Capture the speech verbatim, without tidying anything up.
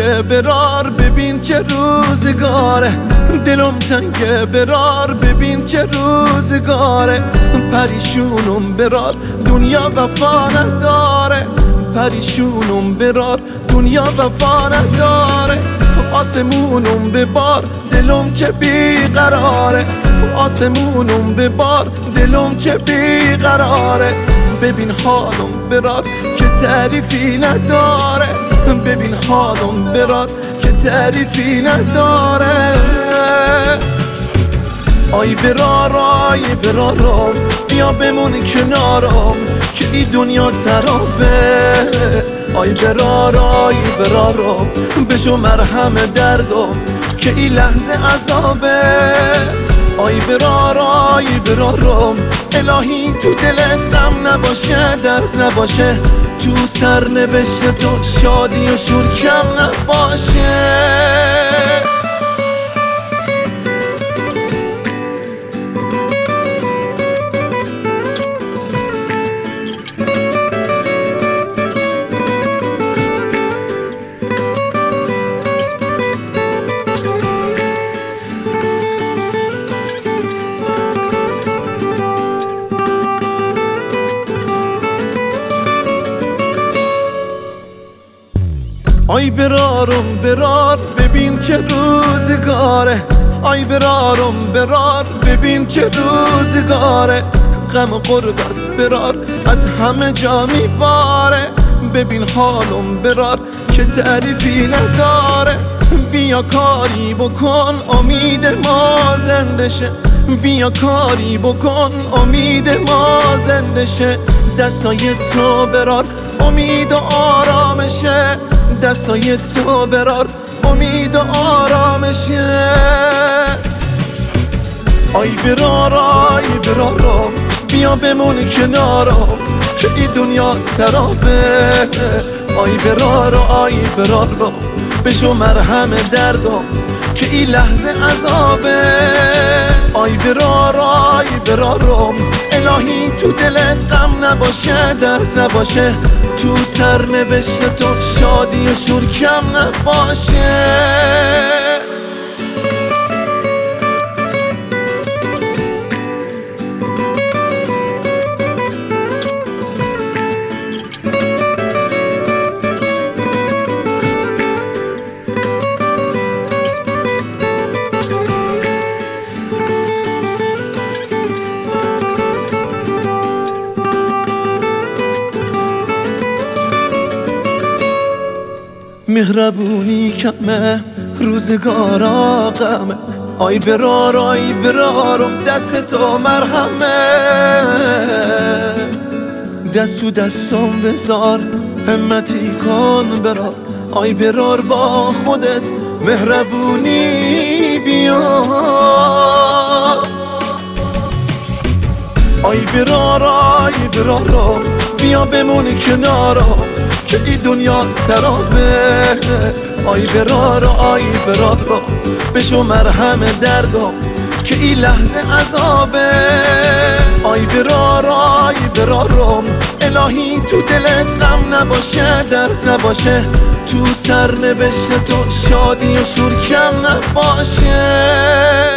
تنگه برار ببین چه روزگاره، دلم تنگه برار ببین چه روزگاره. پریشونم برار دنیا وفا نداره، پریشونم برار دنیا وفا نداره. آسمونم ببار دلم چه بیقراره، آسمونم ببار دلم چه بیقراره. ببین حالم برار که تعریفی نداره، ببین حالم برار که تعریفی نداره. آی برار آی برارم بیا بمون کنارم که این دنیا سرابه. آی برار آی برارم بشو مرهم دردم که این لحظه عذابه. آی برار آی برارم الهی تو دلت غم نباشه، درد نباشه، تو سر نوشته تو شادی و شور کم نباشه. آی برارم برار ببین چه روزگاره، آی برارم برار ببین چه روزگاره. غم و غربت برار از همه جا میباره، ببین حالم برار که تعریفی نداره. بیا کاری بکن امید ما زنده شه، بیا کاری بکن امید ما زنده شه. دستای تو برار امید و آرامشه، دستای تو برار امید و آرامشه. آی برار آی برارم بیا بمون کنارم که این دنیا سرابه. آی برار آی برارم بشو مرهم دردم که این لحظه عذابه. آی برار آی برارم الهی تو دلت غم نباشه، درد نباشه، تو سر نوشته تو شادی و شور کم نباشه. مهربونی کمه روزگارا غمه، آی برار آی برارم دست تو مرهمه. دست تو دستم بذار همتی کن برار، آی برار با خودت مهربونی بیار. آی برار آی برارم بیا بمون کنارم که این دنیا سرابه. آی برار آی برارم بشو مرهم دردم که این لحظه عذابه. آی برار آی برارم الهی تو دلت غم نباشه، درد نباشه، تو سر نوشته تو شادی و شور کم نباشه.